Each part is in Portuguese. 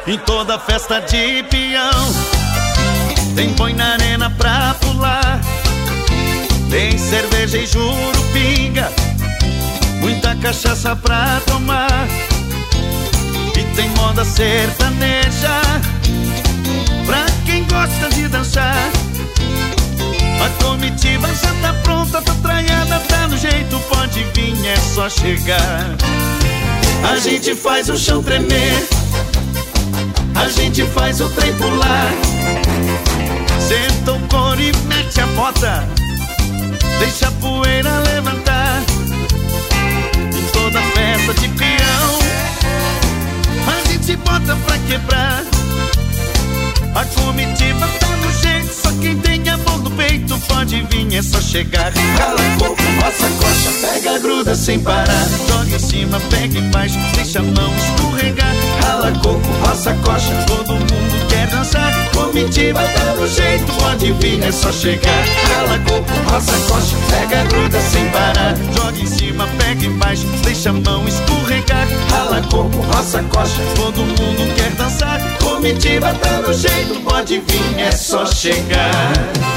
Em toda festa de peão tem boi na arena pra pular, tem cerveja e jurupinga, muita cachaça pra tomar. E tem moda sertaneja pra quem gosta de dançar. A comitiva já tá pronta, tá traiada, tá no jeito, pode vir, é só chegar. A gente faz o chão tremer, a gente faz o trem pular, senta o couro e mete a bota, deixa a poeira levantar. Em toda festa de peão a gente bota pra quebrar. A comitiva tá no jeito, só quem tem amor no peito pode vir, é só chegar. Cala coco, roça coxa, pega, gruda sem parar, joga em cima, pega embaixo, deixa a mão escorregar. Cala coco, roça coxa, todo mundo quer dançar. Comitiva tá no jeito, pode vir, é só chegar. Cala coco, roça coxa, pega, gruda sem parar, joga em cima, pega embaixo, deixa a mão escorregar. Cala coco, roça coxa, todo mundo quer dançar. Comitiva tá no jeito, pode vir, é só chegar.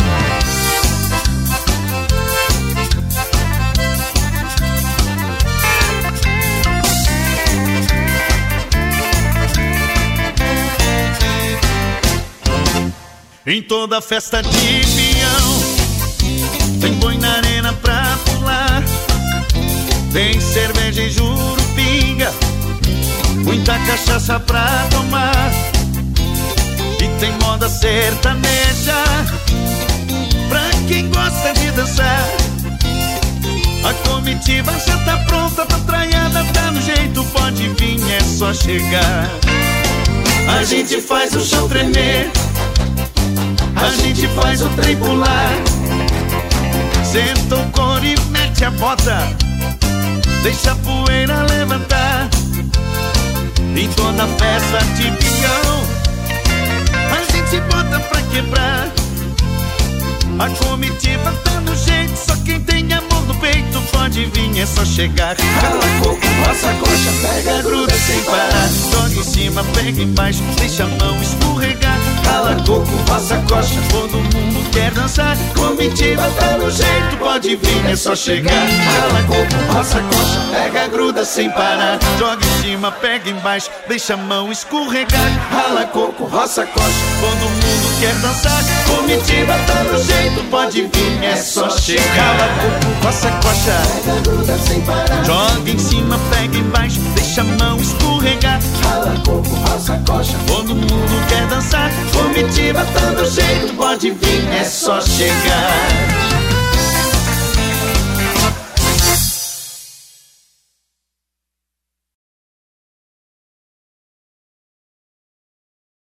Em toda festa de peão tem boi na arena pra pular, tem cerveja e jurupinga, muita cachaça pra tomar. E tem moda sertaneja pra quem gosta de dançar. A comitiva já tá pronta, tá traiada, tá no jeito, pode vir, é só chegar. A gente faz o chão tremer, a gente faz o trem pular, senta o couro e mete a bota, deixa a poeira levantar. Em toda festa de peão a gente bota pra quebrar. A comitiva tá no jeito, só quem tem amor no peito pode vir, é só chegar. Cala coco, roça coxa, pega, gruda sem parar, joga em cima, pega embaixo, deixa a mão escorregar. Cala coco, roça coxa, todo mundo quer dançar. Comitiva tá no jeito, pode vir, é só chegar. Cala coco, roça coxa, pega, gruda sem parar, joga em cima, pega embaixo, deixa a mão escorregar. Cala coco, roça coxa, todo mundo quer dançar. Comitiva tá no jeito, pode vir, é só chegar. Cala coco, roça coxa, pega, gruda sem parar, joga em cima, pega embaixo, deixa a mão escorregar. Cala coco, roça coxa, todo mundo quer dançar. Comitiva tá no jeito, pode vir, é só chegar.